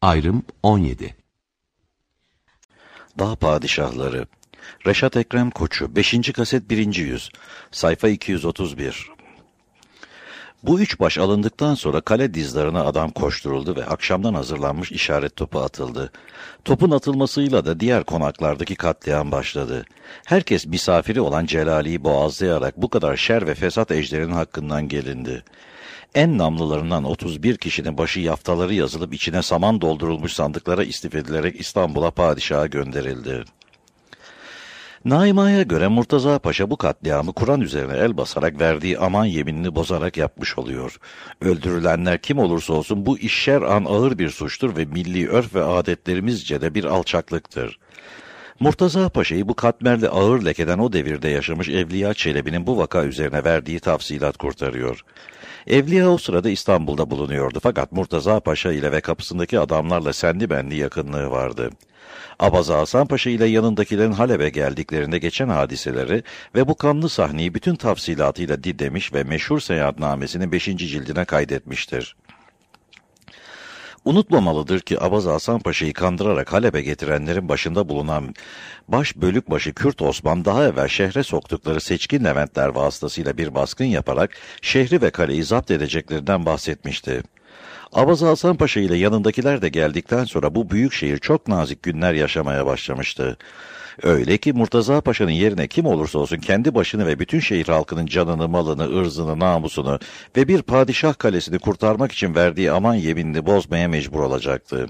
Ayrım 17. Dağ Padişahları. Reşat Ekrem Koçu 5. kaset 1. yüz. Sayfa 231. Bu üç baş alındıktan sonra kale dizlerine adam koşturuldu ve akşamdan hazırlanmış işaret topu atıldı. Topun atılmasıyla da diğer konaklardaki katliam başladı. Herkes misafiri olan Celali'yi boğazlayarak bu kadar şer ve fesat ejderinin hakkından gelindi. En namlılarından 31 kişinin başı yaftaları yazılıp içine saman doldurulmuş sandıklara istif edilerek İstanbul'a padişaha gönderildi. Naima'ya göre Murtaza Paşa bu katliamı Kur'an üzerine el basarak verdiği aman yeminini bozarak yapmış oluyor. Öldürülenler kim olursa olsun bu iş şer'an ağır bir suçtur ve milli örf ve adetlerimizce de bir alçaklıktır. Murtaza Paşa'yı bu katmerli ağır lekeden o devirde yaşamış Evliya Çelebi'nin bu vaka üzerine verdiği tafsilat kurtarıyor. Evliya o sırada İstanbul'da bulunuyordu fakat Murtaza Paşa ile ve kapısındaki adamlarla sendi benli yakınlığı vardı. Abaza Hasan Paşa ile yanındakilerin Halep'e geldiklerinde geçen hadiseleri ve bu kanlı sahneyi bütün tafsilatıyla dinlemiş ve meşhur seyahatnamesinin 5. cildine kaydetmiştir. Unutmamalıdır ki Abaza Hasan Paşa'yı kandırarak Halep'e getirenlerin başında bulunan baş bölükbaşı Kürt Osman daha evvel şehre soktukları seçkin Leventler vasıtasıyla bir baskın yaparak şehri ve kaleyi zapt edeceklerinden bahsetmişti. Abaza Hasan Paşa ile yanındakiler de geldikten sonra bu büyük şehir çok nazik günler yaşamaya başlamıştı. Öyle ki Murtaza Paşa'nın yerine kim olursa olsun kendi başını ve bütün şehir halkının canını, malını, ırzını, namusunu ve bir padişah kalesini kurtarmak için verdiği aman yeminini bozmaya mecbur olacaktı.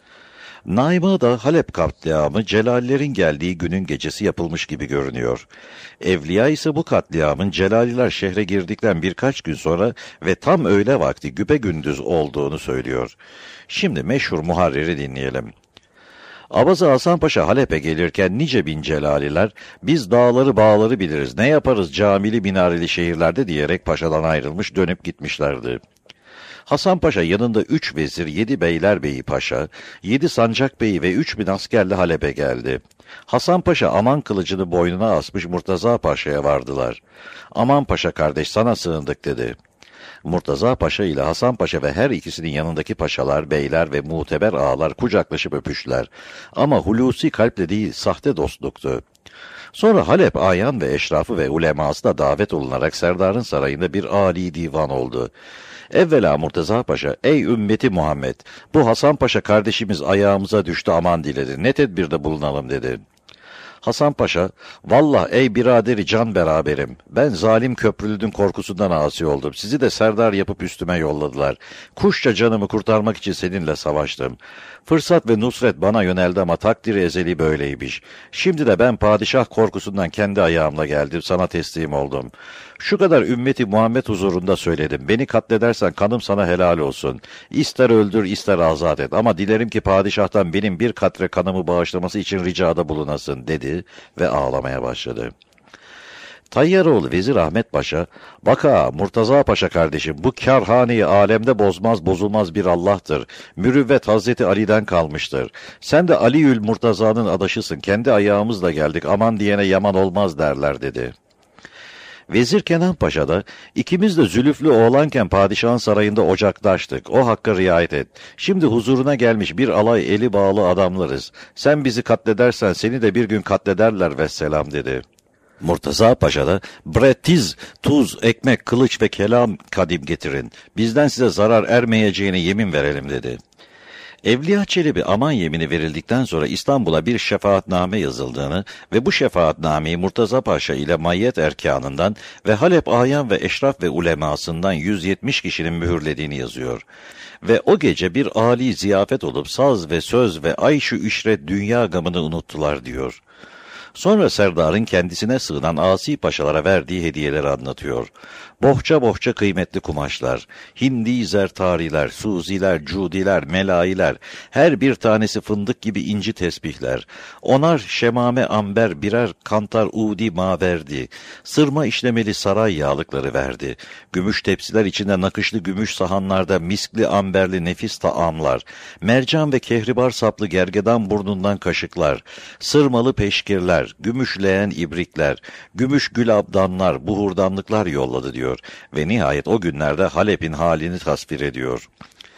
Naima'da Halep katliamı Celalilerin geldiği günün gecesi yapılmış gibi görünüyor. Evliya ise bu katliamın Celaliler şehre girdikten birkaç gün sonra ve tam öğle vakti güpegündüz olduğunu söylüyor. Şimdi meşhur muharriri dinleyelim. Abaza Hasan Paşa Halep'e gelirken nice bin Celaliler, biz dağları bağları biliriz, ne yaparız camili minareli şehirlerde diyerek paşadan ayrılmış dönüp gitmişlerdi. Hasan Paşa yanında 3 vezir, 7 beylerbeyi paşa, 7 sancak beyi ve 3.000 askerle Halep'e geldi. Hasan Paşa aman kılıcını boynuna asmış Murtaza Paşa'ya vardılar. Aman Paşa kardeş sana sığındık dedi. Murtaza Paşa ile Hasan Paşa ve her ikisinin yanındaki paşalar, beyler ve muteber ağalar kucaklaşıp öpüştüler. Ama hulusi kalple değil, sahte dostluktu. Sonra Halep ayan ve eşrafı ve uleması da davet olunarak Serdar'ın sarayında bir âli divan oldu. Evvela Murtaza Paşa, ey ümmeti Muhammed, bu Hasan Paşa kardeşimiz ayağımıza düştü aman diledi, ne tedbirde bulunalım dedi. Hasan Paşa, vallah ey biraderi can beraberim, ben zalim köprülünün korkusundan asi oldum, sizi de serdar yapıp üstüme yolladılar. Kuşça canımı kurtarmak için seninle savaştım. Fırsat ve nusret bana yöneldi ama takdiri ezeli böyleymiş. Şimdi de ben padişah korkusundan kendi ayağımla geldim, sana teslim oldum. Şu kadar ümmeti Muhammed huzurunda söyledim. Beni katledersen kanım sana helal olsun. İster öldür ister azat et ama dilerim ki padişahtan benim bir katre kanımı bağışlaması için ricada bulunasın dedi ve ağlamaya başladı. Tayyaroğlu Vezir Ahmet Paşa, baka Murtaza Paşa kardeşim bu kârhaneyi alemde bozmaz bozulmaz bir Allah'tır. Mürüvvet Hazreti Ali'den kalmıştır. Sen de Aliül Murtaza'nın adaşısın. Kendi ayağımızla geldik aman diyene yaman olmaz derler dedi. Vezir Kenan Paşa da, ikimiz de zülüflü oğlanken padişahın sarayında ocaklaştık. O hakka riayet et. Şimdi huzuruna gelmiş bir alay eli bağlı adamlarız. Sen bizi katledersen seni de bir gün katlederler vesselam dedi. Murtaza Paşa da, bre tiz, tuz, ekmek, kılıç ve kelam kadim getirin. Bizden size zarar ermeyeceğine yemin verelim dedi. Evliya Çelebi aman yemini verildikten sonra İstanbul'a bir şefaatname yazıldığını ve bu şefaatnameyi Murtaza Paşa ile mayyet erkanından ve Halep ayan ve eşraf ve ulemasından 170 kişinin mühürlediğini yazıyor. Ve o gece bir âli ziyafet olup saz ve söz ve ayşu işret dünya gamını unuttular diyor. Sonra Serdar'ın kendisine sığınan asi paşalara verdiği hediyeleri anlatıyor. Bohça bohça kıymetli kumaşlar, hindi zertariler, suziler, cudiler, melailer, her bir tanesi fındık gibi inci tesbihler, onar şemame amber birer kantar udi maverdi, sırma işlemeli saray yağlıkları verdi, gümüş tepsiler içinde nakışlı gümüş sahanlarda miskli amberli nefis taamlar, mercan ve kehribar saplı gergedan burnundan kaşıklar, sırmalı peşkirler, gümüş leğen ibrikler, gümüş gül abdanlar, buhurdanlıklar yolladı diyor ve nihayet o günlerde Halep'in halini tasvir ediyor.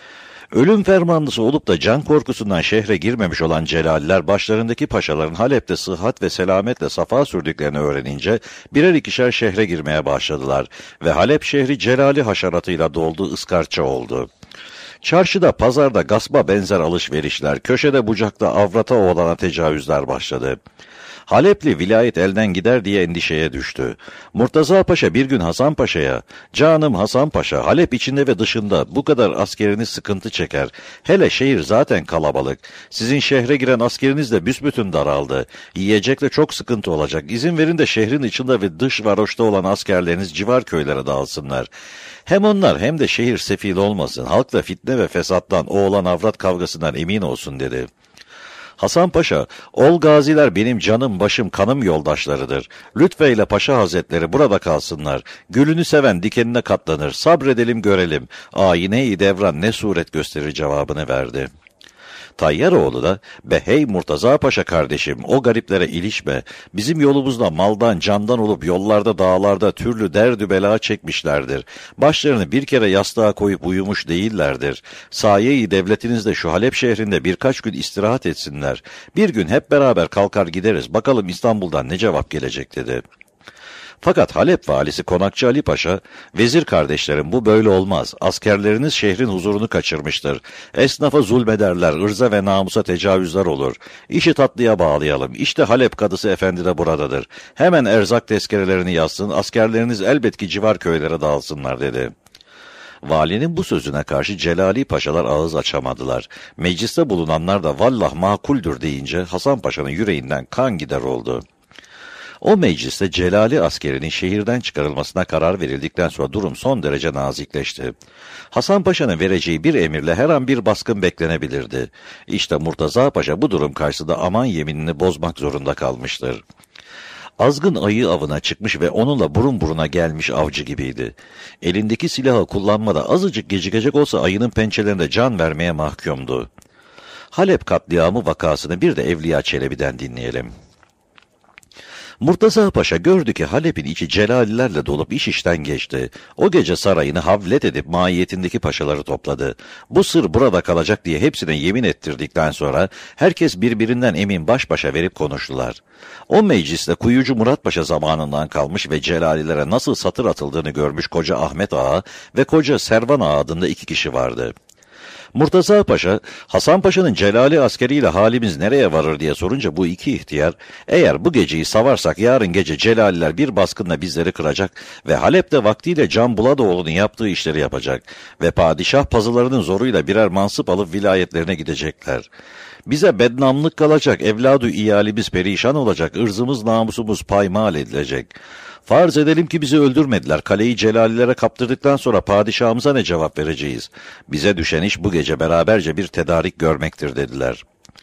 Ölüm fermanlısı olup da can korkusundan şehre girmemiş olan Celaliler başlarındaki paşaların Halep'te sıhhat ve selametle safa sürdüklerini öğrenince birer ikişer şehre girmeye başladılar ve Halep şehri Celali haşeratıyla doldu, ıskarça oldu. Çarşıda, pazarda gaspa benzer alışverişler, köşede bucakta avrata oğlana tecavüzler başladı. Halepli vilayet elden gider diye endişeye düştü. Murtaza Paşa bir gün Hasan Paşa'ya, "Canım Hasan Paşa, Halep içinde ve dışında bu kadar askeriniz sıkıntı çeker. Hele şehir zaten kalabalık. Sizin şehre giren askeriniz de büsbütün daraldı. Yiyecekle çok sıkıntı olacak. İzin verin de şehrin içinde ve dış varoşta olan askerleriniz civar köylere dağılsınlar. Hem onlar hem de şehir sefil olmasın. Halk da fitne ve fesattan, oğlan avrat kavgasından emin olsun," dedi. Hasan Paşa, "Ol gaziler benim canım, başım, kanım yoldaşlarıdır. Lütfeyle Paşa Hazretleri burada kalsınlar. Gülünü seven dikenine katlanır. Sabredelim görelim. Ayine-i devran ne suret gösterir," cevabını verdi. Tayyaroğlu da, "Be hey Murtaza Paşa kardeşim, o gariplere ilişme. Bizim yolumuzda maldan candan olup yollarda dağlarda türlü derdü bela çekmişlerdir. Başlarını bir kere yastığa koyup uyumuş değillerdir. Saye-i devletinizde şu Halep şehrinde birkaç gün istirahat etsinler. Bir gün hep beraber kalkar gideriz. Bakalım İstanbul'dan ne cevap gelecek," dedi. Fakat Halep valisi Konakçı Ali Paşa, "Vezir kardeşlerim, bu böyle olmaz. Askerleriniz şehrin huzurunu kaçırmıştır. Esnafa zulmederler, ırza ve namusa tecavüzler olur. İşi tatlıya bağlayalım. İşte Halep kadısı efendi de buradadır. Hemen erzak tezkerelerini yazsın, askerleriniz elbet ki civar köylere dağılsınlar," dedi. Valinin bu sözüne karşı Celali Paşalar ağız açamadılar. Mecliste bulunanlar da "Vallah makuldür," deyince Hasan Paşa'nın yüreğinden kan gider oldu. O mecliste Celali askerinin şehirden çıkarılmasına karar verildikten sonra durum son derece nazikleşti. Hasan Paşa'nın vereceği bir emirle her an bir baskın beklenebilirdi. İşte Murtaza Paşa bu durum karşısında aman yeminini bozmak zorunda kalmıştır. Azgın ayı avına çıkmış ve onunla burun buruna gelmiş avcı gibiydi. Elindeki silahı kullanmada azıcık gecikecek olsa ayının pençelerinde can vermeye mahkumdu. Halep katliamı vakasını bir de Evliya Çelebi'den dinleyelim. Murtaza Paşa gördü ki Halep'in içi Celalilerle dolup iş işten geçti. O gece sarayını havlet edip mahiyetindeki paşaları topladı. Bu sır burada kalacak diye hepsine yemin ettirdikten sonra herkes birbirinden emin baş başa verip konuştular. O mecliste Kuyucu Murat Paşa zamanından kalmış ve Celalilere nasıl satır atıldığını görmüş koca Ahmet Ağa ve koca Servan Ağa adında 2 kişi vardı. Murtaza Paşa, Hasan Paşa'nın Celali askeriyle halimiz nereye varır diye sorunca bu 2 ihtiyar, "Eğer bu geceyi savarsak yarın gece Celaliler bir baskınla bizleri kıracak ve Halep'te vaktiyle Can Buladoğlu'nun yaptığı işleri yapacak ve padişah pazılarının zoruyla birer mansıp alıp vilayetlerine gidecekler. Bize bednamlık kalacak, evladı iyalimiz perişan olacak, ırzımız namusumuz paymal edilecek. Farz edelim ki bizi öldürmediler. Kaleyi Celalilere kaptırdıktan sonra padişahımıza ne cevap vereceğiz? Bize düşen iş bu gece beraberce bir tedarik görmektir," dediler.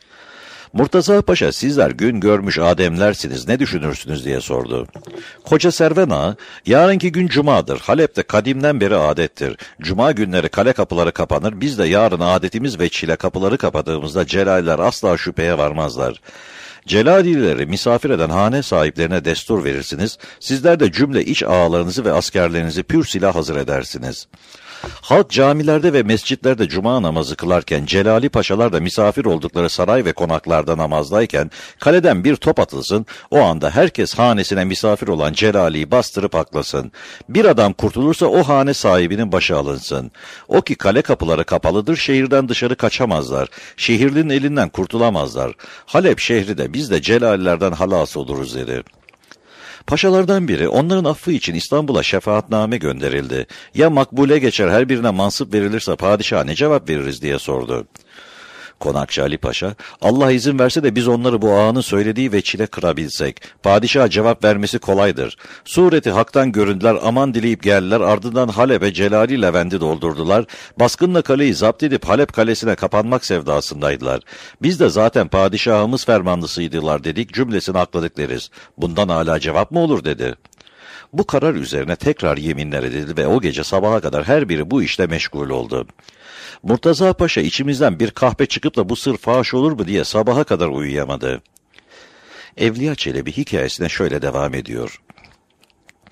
Murtaza Paşa, "Sizler gün görmüş ademlersiniz, ne düşünürsünüz?" diye sordu. Koca Serven Ağa, "Yarınki gün cumadır. Halep'te kadimden beri adettir. Cuma günleri kale kapıları kapanır. Biz de yarın adetimiz veçile kapıları kapadığımızda Celaliler asla şüpheye varmazlar. Celalileri misafir eden hane sahiplerine destur verirsiniz. Sizler de cümle iç ağalarınızı ve askerlerinizi pür silah hazır edersiniz. Halk camilerde ve mescitlerde cuma namazı kılarken, Celali Paşalar da misafir oldukları saray ve konaklarda namazdayken, kaleden bir top atılsın, o anda herkes hanesine misafir olan Celali'yi bastırıp aklasın. Bir adam kurtulursa o hane sahibinin başı alınsın. O ki kale kapıları kapalıdır, şehirden dışarı kaçamazlar, şehirlinin elinden kurtulamazlar. Halep şehri de biz de Celalilerden halas oluruz," dedi. Paşalardan biri onların affı için İstanbul'a şefaatname gönderildi. "Ya makbule geçer, her birine mansıp verilirse padişaha ne cevap veririz?" diye sordu. Konakçı Ali Paşa, "Allah izin verse de biz onları bu ağanın söylediği veçile kırabilsek, padişaha cevap vermesi kolaydır. Sureti haktan göründüler, aman dileyip geldiler, ardından Halep'e Celali Levent'i doldurdular. Baskınla kaleyi zapt edip Halep kalesine kapanmak sevdasındaydılar. Biz de zaten padişahımız fermanlısıydılar dedik, cümlesini akladık deriz. Bundan hala cevap mı olur?" dedi. Bu karar üzerine tekrar yeminler edildi ve o gece sabaha kadar her biri bu işle meşgul oldu. Murtaza Paşa içimizden bir kahpe çıkıp da bu sır faş olur mu diye sabaha kadar uyuyamadı. Evliya Çelebi hikayesine şöyle devam ediyor.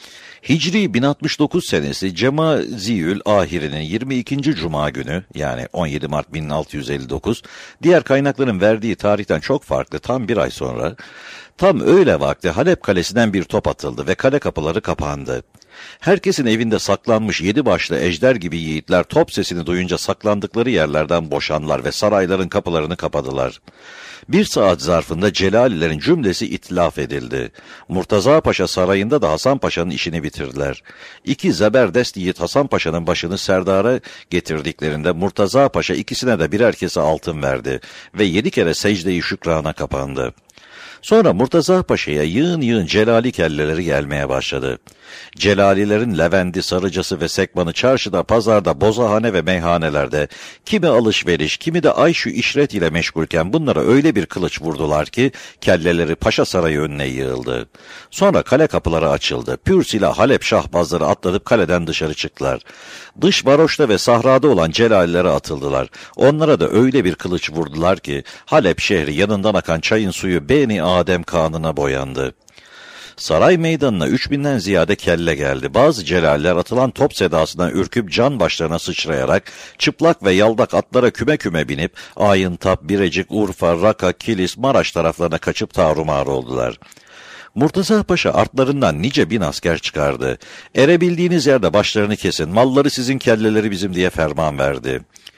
Hicri 1069 senesi Cemaziyül Ahir'inin 22. Cuma günü, yani 17 Mart 1659, diğer kaynakların verdiği tarihten çok farklı, tam bir ay sonra, tam öğle vakti Halep kalesinden bir top atıldı ve kale kapıları kapandı. Herkesin evinde saklanmış 7 başlı ejder gibi yiğitler top sesini duyunca saklandıkları yerlerden boşanlar ve sarayların kapılarını kapadılar. Bir saat zarfında Celalilerin cümlesi itlaf edildi. Murtaza Paşa sarayında da Hasan Paşa'nın işini bitirdiler. 2 zeberdest yiğit Hasan Paşa'nın başını Serdar'a getirdiklerinde Murtaza Paşa ikisine de birer kese altın verdi ve 7 kere secde-i şükrana kapandı. Sonra Murtaza Paşa'ya yığın yığın Celali kelleleri gelmeye başladı. Celalilerin Levendi, Sarıcası ve Sekbanı çarşıda, pazarda, bozahane ve meyhanelerde, kimi alışveriş, kimi de ayşu işret ile meşgulken bunlara öyle bir kılıç vurdular ki kelleleri Paşa Sarayı önüne yığıldı. Sonra kale kapıları açıldı. Pür silah Halep şahbazları atladıp kaleden dışarı çıktılar. Dış varoşta ve sahrada olan Celalilere atıldılar. Onlara da öyle bir kılıç vurdular ki Halep şehri yanından akan çayın suyu Beni Adem kanına boyandı. Saray meydanına 3000'den ziyade kelle geldi. Bazı celaliler atılan top sedasından ürküp can başlarına sıçrayarak çıplak ve yaldak atlara küme küme binip Ayıntap, Birecik, Urfa, Raka, Kilis, Maraş taraflarına kaçıp tarumar oldular. Murtaza Paşa artlarından nice bin asker çıkardı. Erebildiğiniz yerde başlarını kesin, malları sizin, kelleleri bizim diye ferman verdi.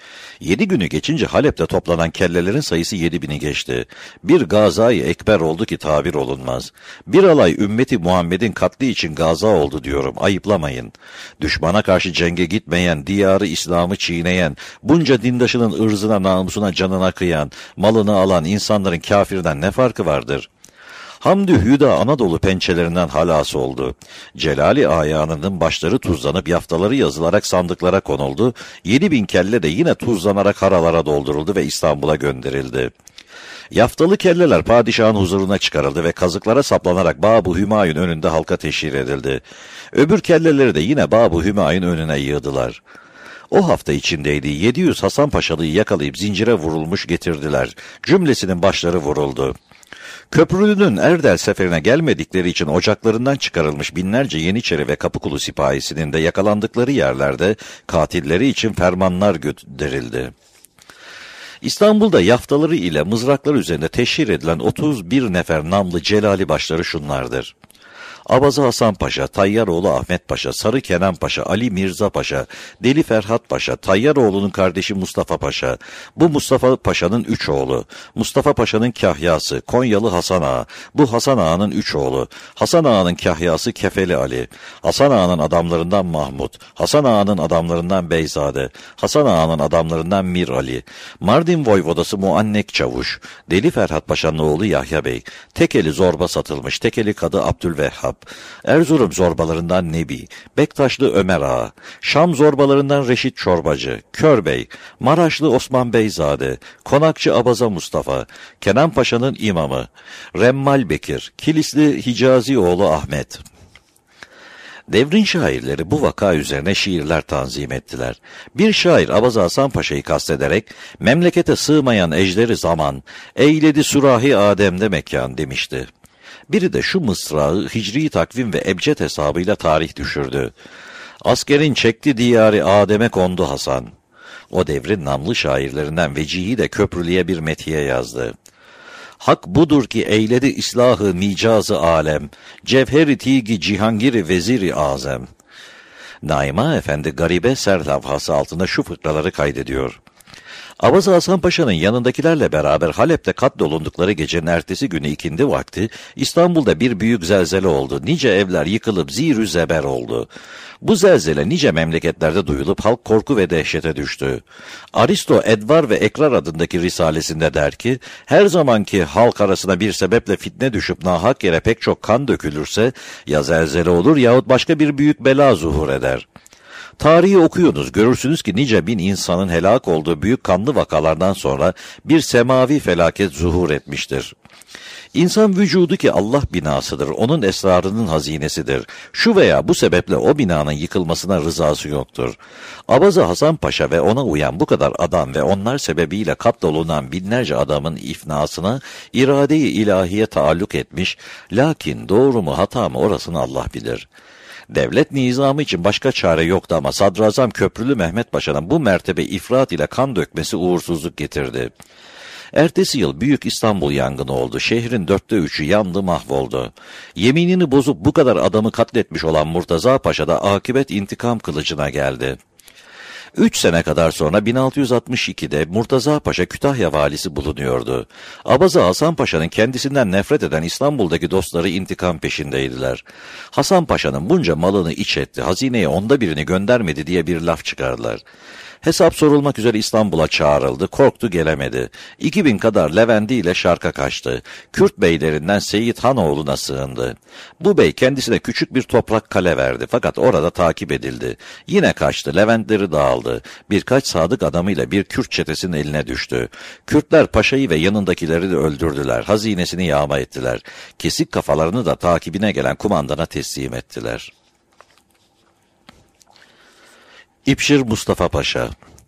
7 günü geçince Halep'te toplanan kellelerin sayısı 7000'i geçti. Bir gazayı ekber oldu ki tabir olunmaz. Bir alay ümmeti Muhammed'in katli için gaza oldu diyorum, ayıplamayın. Düşmana karşı cenge gitmeyen, diyarı İslam'ı çiğneyen, bunca dindaşının ırzına, namusuna, canına kıyan, malını alan insanların kafirden ne farkı vardır? Hamdü Hüda Anadolu pençelerinden halası oldu. Celali ayağının başları tuzlanıp yaftaları yazılarak sandıklara konuldu. 7000 kelle de yine tuzlanarak haralara dolduruldu ve İstanbul'a gönderildi. Yaftalı kelleler padişahın huzuruna çıkarıldı ve kazıklara saplanarak Bab-ı Hümayun önünde halka teşhir edildi. Öbür kelleleri de yine Bab-ı Hümayun önüne yığdılar. O hafta içindeydi. 700 Hasan Paşalıyı yakalayıp zincire vurulmuş getirdiler. Cümlesinin başları vuruldu. Köprülü'nün Erdel seferine gelmedikleri için ocaklarından çıkarılmış binlerce Yeniçeri ve Kapıkulu sipahisinin de yakalandıkları yerlerde katilleri için fermanlar gönderildi. İstanbul'da yaftaları ile mızraklar üzerinde teşhir edilen 31 nefer namlı Celali başları şunlardır: Abaza Hasan Paşa, Tayyaroğlu Ahmet Paşa, Sarı Kenan Paşa, Ali Mirza Paşa, Deli Ferhat Paşa, Tayyaroğlu'nun kardeşi Mustafa Paşa, bu Mustafa Paşa'nın 3 oğlu, Mustafa Paşa'nın kahyası, Konyalı Hasan Ağa, bu Hasan Ağa'nın 3 oğlu, Hasan Ağa'nın kahyası Kefeli Ali, Hasan Ağa'nın adamlarından Mahmud, Hasan Ağa'nın adamlarından Beyzade, Hasan Ağa'nın adamlarından Mir Ali, Mardin Voyvodası Muannek Çavuş, Deli Ferhat Paşa'nın oğlu Yahya Bey, Tekeli zorba satılmış, Tekeli kadı Abdülvehhab, Erzurum zorbalarından Nebi, Bektaşlı Ömer Ağa, Şam zorbalarından Reşit Çorbacı, Körbey, Maraşlı Osman Beyzade, Konakçı Abaza Mustafa, Kenan Paşa'nın imamı, Remmal Bekir, Kilisli Hicazioğlu Ahmet. Devrin şairleri bu vaka üzerine şiirler tanzim ettiler. Bir şair Abaza Hasan Paşa'yı kastederek, memlekete sığmayan ejderi zaman, eyledi sürahi Adem'de mekan demişti. Biri de şu mısrağı hicri takvim ve ebced hesabıyla tarih düşürdü: Askerin çekti diyarı Adem'e kondu Hasan. O devrin namlı şairlerinden Vecihi de Köprülü'ye bir metiye yazdı. Hak budur ki eyledi islahı micazı alem, cevheri tigi cihangiri veziri azem. Naima Efendi garibe serlevhası altında şu fıkraları kaydediyor: Abaza Hasan Paşa'nın yanındakilerle beraber Halep'te katlolundukları gecenin ertesi günü ikindi vakti İstanbul'da bir büyük zelzele oldu. Nice evler yıkılıp zirü zeber oldu. Bu zelzele nice memleketlerde duyulup halk korku ve dehşete düştü. Aristo Edvar ve Ekrar adındaki risalesinde der ki, her zamanki halk arasına bir sebeple fitne düşüp nahak yere pek çok kan dökülürse ya zelzele olur yahut başka bir büyük bela zuhur eder. Tarihi okuyunuz, görürsünüz ki nice bin insanın helak olduğu büyük kanlı vakalardan sonra bir semavi felaket zuhur etmiştir. İnsan vücudu ki Allah binasıdır, onun esrarının hazinesidir. Şu veya bu sebeple o binanın yıkılmasına rızası yoktur. Abaza Hasan Paşa ve ona uyan bu kadar adam ve onlar sebebiyle katlolunan binlerce adamın ifnasına irade-i ilahiye taalluk etmiş, lakin doğru mu hata mı orasını Allah bilir. Devlet nizamı için başka çare yoktu ama Sadrazam Köprülü Mehmet Paşa'nın bu mertebe ifrat ile kan dökmesi uğursuzluk getirdi. Ertesi yıl Büyük İstanbul yangını oldu. Şehrin 3/4 yandı, mahvoldu. Yeminini bozup bu kadar adamı katletmiş olan Murtaza Paşa da akıbet intikam kılıcına geldi. 3 sene kadar sonra 1662'de Murtaza Paşa Kütahya valisi bulunuyordu. Abaza Hasan Paşa'nın kendisinden nefret eden İstanbul'daki dostları intikam peşindeydiler. Hasan Paşa'nın bunca malını iç etti, hazineye 1/10'ını göndermedi diye bir laf çıkardılar. Hesap sorulmak üzere İstanbul'a çağrıldı, korktu gelemedi. 2000 kadar Levendi ile Şark'a kaçtı. Kürt beylerinden Seyit Hanoğlu'na sığındı. Bu bey kendisine küçük bir toprak kale verdi fakat orada takip edildi. Yine kaçtı, Leventleri dağıldı. Birkaç sadık adamıyla bir Kürt çetesinin eline düştü. Kürtler paşayı ve yanındakileri de öldürdüler, hazinesini yağma ettiler. Kesik kafalarını da takibine gelen kumandana teslim ettiler. İpşir Mustafa Paşa.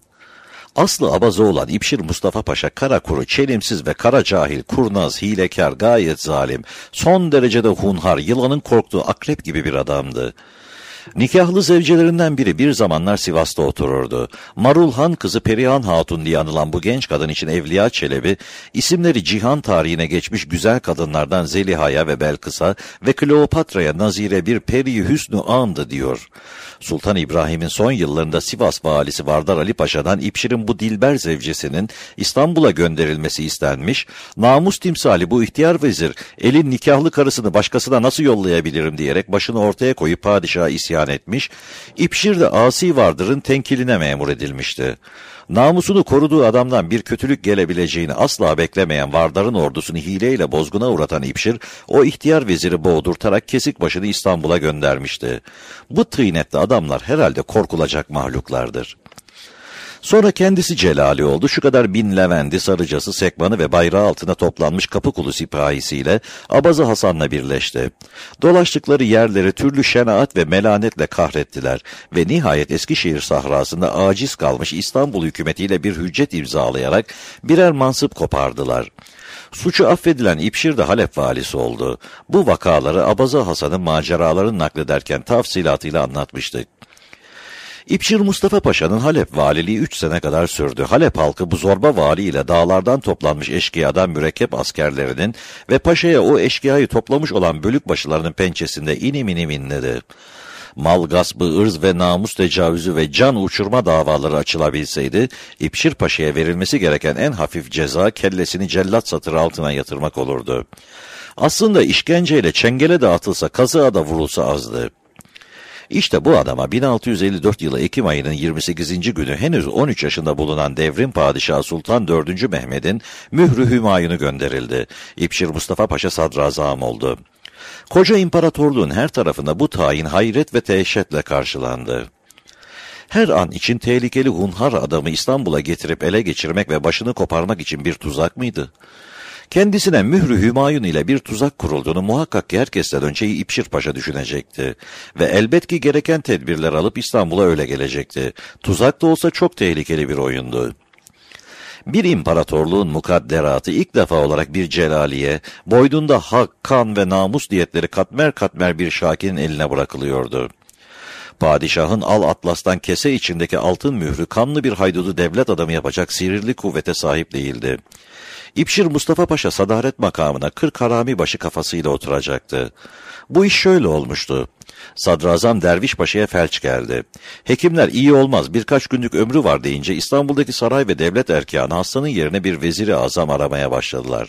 Aslı abaza olan İpşir Mustafa Paşa kara kuru, çelimsiz ve kara cahil, kurnaz, hilekar, gayet zalim, son derecede hunhar, yılanın korktuğu akrep gibi bir adamdı. Nikahlı zevcelerinden biri bir zamanlar Sivas'ta otururdu. Marulhan kızı Perihan Hatun diye anılan bu genç kadın için Evliya Çelebi, isimleri cihan tarihine geçmiş güzel kadınlardan Zeliha'ya ve Belkıs'a ve Kleopatra'ya nazire bir peri hüsnü andı diyor. Sultan İbrahim'in son yıllarında Sivas valisi Vardar Ali Paşa'dan İpşir'in bu dilber zevcesinin İstanbul'a gönderilmesi istenmiş, namus timsali bu ihtiyar vezir, elin nikahlı karısını başkasına nasıl yollayabilirim diyerek başını ortaya koyup padişaha isyan etmiş, İpşir de Asi Vardır'ın tenkiline memur edilmişti. Namusunu koruduğu adamdan bir kötülük gelebileceğini asla beklemeyen Vardar'ın ordusunu hileyle bozguna uğratan İpşir, o ihtiyar veziri boğdurtarak kesik başını İstanbul'a göndermişti. Bu tıynetli adamlar herhalde korkulacak mahluklardır. Sonra kendisi celali oldu. Şu kadar bin Levendi, Sarıcası, Sekbanı ve bayrağı altına toplanmış Kapıkulu sipahisiyle Abaza Hasan'la birleşti. Dolaştıkları yerleri türlü şenaat ve melanetle kahrettiler ve nihayet Eskişehir sahrasında aciz kalmış İstanbul hükümetiyle bir hüccet imzalayarak birer mansıp kopardılar. Suçu affedilen İpşir de Halep valisi oldu. Bu vakaları Abaza Hasan'ın maceralarını naklederken tafsilatıyla anlatmıştık. İpşir Mustafa Paşa'nın Halep valiliği 3 sene kadar sürdü. Halep halkı bu zorba valiyle dağlardan toplanmış eşkıyadan mürekkep askerlerinin ve paşaya o eşkıyayı toplamış olan bölükbaşılarının pençesinde inim inim inledi. Mal gaspı, ırz ve namus tecavüzü ve can uçurma davaları açılabilseydi, İpşir Paşa'ya verilmesi gereken en hafif ceza kellesini cellat satırı altına yatırmak olurdu. Aslında işkenceyle çengele dağıtılsa, kazığa da vurulsa azdı. İşte bu adama 1654 yılı Ekim ayının 28. günü henüz 13 yaşında bulunan devrim padişahı Sultan 4. Mehmet'in mührü hümayunu gönderildi. İpşir Mustafa Paşa sadrazam oldu. Koca imparatorluğun her tarafında bu tayin hayret ve teşekkürle karşılandı. Her an için tehlikeli hunhar adamı İstanbul'a getirip ele geçirmek ve başını koparmak için bir tuzak mıydı? Kendisine mührü hümayun ile bir tuzak kurulduğunu muhakkak ki herkesten önce İpşir Paşa düşünecekti. Ve elbet ki gereken tedbirler alıp İstanbul'a öyle gelecekti. Tuzak da olsa çok tehlikeli bir oyundu. Bir imparatorluğun mukadderatı ilk defa olarak bir celaliye, boynunda hak, kan ve namus diyetleri katmer katmer bir şakinin eline bırakılıyordu. Padişahın al atlastan kese içindeki altın mührü kanlı bir haydudu devlet adamı yapacak sihirli kuvvete sahip değildi. İpşir Mustafa Paşa sadaret makamına 40 harami başı kafasıyla oturacaktı. Bu iş şöyle olmuştu. Sadrazam Derviş Paşa'ya felç geldi. Hekimler iyi olmaz, birkaç günlük ömrü var deyince İstanbul'daki saray ve devlet erkanı hastanın yerine bir veziri azam aramaya başladılar.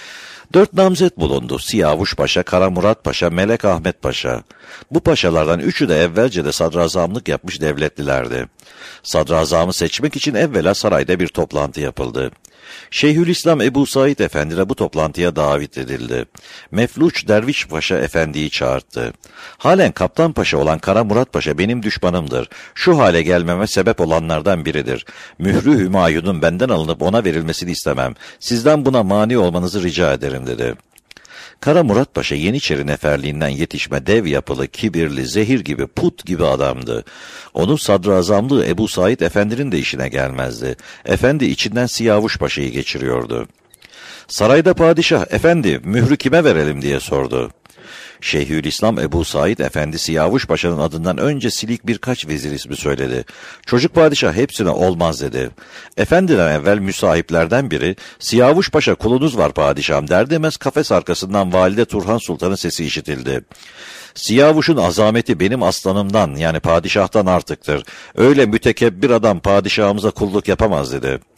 4 namzet bulundu. Siyavuş Paşa, Kara Murat Paşa, Melek Ahmet Paşa. Bu paşalardan 3'ü de evvelce de sadrazamlık yapmış devletlilerdi. Sadrazamı seçmek için evvela sarayda bir toplantı yapıldı. Şeyhülislam Ebu Said Efendi de bu toplantıya davet edildi. Mefluç Derviş Paşa Efendi'yi çağırdı. Halen Kaptan Paşa olan Kara Murat Paşa benim düşmanımdır. Şu hale gelmeme sebep olanlardan biridir. Mührü Hümayun'un benden alınıp ona verilmesini istemem. Sizden buna mani olmanızı rica ederim dedi. Kara Murat Paşa Yeniçeri neferliğinden yetişme dev yapılı, kibirli, zehir gibi, put gibi adamdı. Onun sadrazamlığı Ebu Said Efendi'nin de işine gelmezdi. Efendi içinden Siyavuş Paşa'yı geçiriyordu. Sarayda padişah, efendi mührü kime verelim diye sordu. Şeyhülislam Ebu Said Efendi Siyavuş Paşa'nın adından önce silik birkaç vezir ismi söyledi. Çocuk padişah hepsine olmaz dedi. Efendiden evvel müsahiplerden biri, Siyavuş Paşa kulunuz var padişahım der demez kafes arkasından Valide Turhan Sultan'ın sesi işitildi. Siyavuş'un azameti benim aslanımdan yani padişahtan artıktır. Öyle mütekebbir adam padişahımıza kulluk yapamaz dedi.